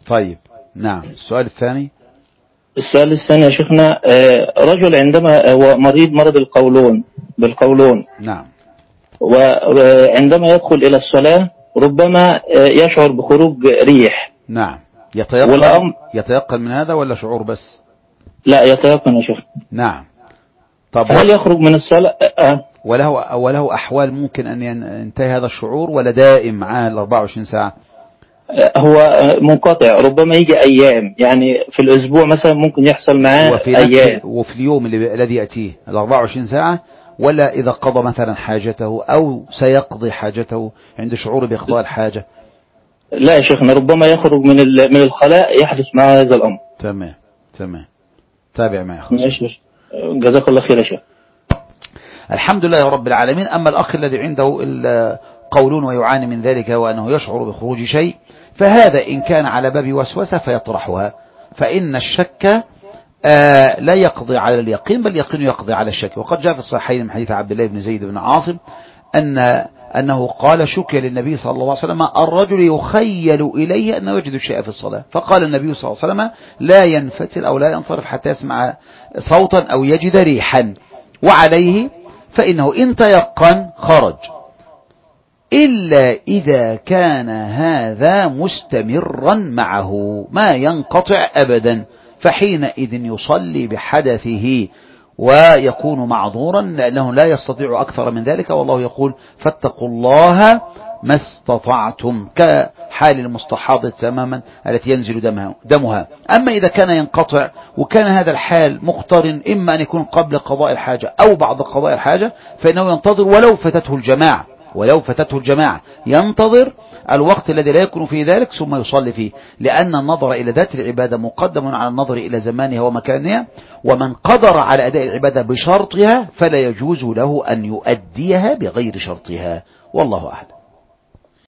طيب نعم. السؤال الثاني. السؤال الثاني يا شيخنا، رجل عندما هو مريض مرض بالقولون. نعم. وعندما يدخل إلى الصلاة ربما يشعر بخروج ريح. نعم. يتيقن من هذا ولا شعور بس؟ لا يتيقن يا شيخ. نعم. طب هل يخرج من الصلاة؟ وله أحوال ممكن أن ينتهي هذا الشعور ولا دائم معاه 24 ساعة؟ هو منقطع، ربما يجي أيام، يعني في الأسبوع مثلا ممكن يحصل معاه أيام. وفي اليوم الذي يأتيه 24 ساعة، ولا إذا قضى مثلا حاجته أو سيقضي حاجته عند شعور بإقضاء الحاجة؟ لا يا شيخنا، ربما يخرج من الخلاء يحدث معه هذا الأمر. تمام. تابع معي أخي. ماشي، جزاك الله خير يا شيخ. الحمد لله رب العالمين. أما الأخ الذي عنده قولون ويعاني من ذلك وأنه يشعر بخروج شيء، فهذا إن كان على باب وسوسة فيطرحها، فإن الشك لا يقضي على اليقين، بل اليقين يقضي على الشك. وقد جاء في الصحيحين من حديث عبد الله بن زيد بن عاصم أنه قال: شكي للنبي صلى الله عليه وسلم الرجل يخيل إليه أنه يجد الشيء في الصلاة، فقال النبي صلى الله عليه وسلم: لا ينفتل أو لا ينصرف حتى يسمع صوتا أو يجد ريحا، وعليه فإنه إن تيقن خرج، إلا إذا كان هذا مستمرا معه ما ينقطع أبدا، فحينئذ يصلي بحدثه ويكون معذورا لأنه لا يستطيع أكثر من ذلك. والله يقول: فاتقوا الله ما استطعتم، كحال المستحاضة تماما التي ينزل دمها. أما إذا كان ينقطع وكان هذا الحال مقترن إما أن يكون قبل قضاء الحاجة أو بعد قضاء الحاجة، فإنه ينتظر ولو فتته الجماعة ينتظر الوقت الذي لا يكون فيه ذلك ثم يصلي فيه، لأن النظر إلى ذات العبادة مقدم على النظر إلى زمانها ومكانها، ومن قدر على أداء العبادة بشرطها فلا يجوز له أن يؤديها بغير شرطها، والله أعلم.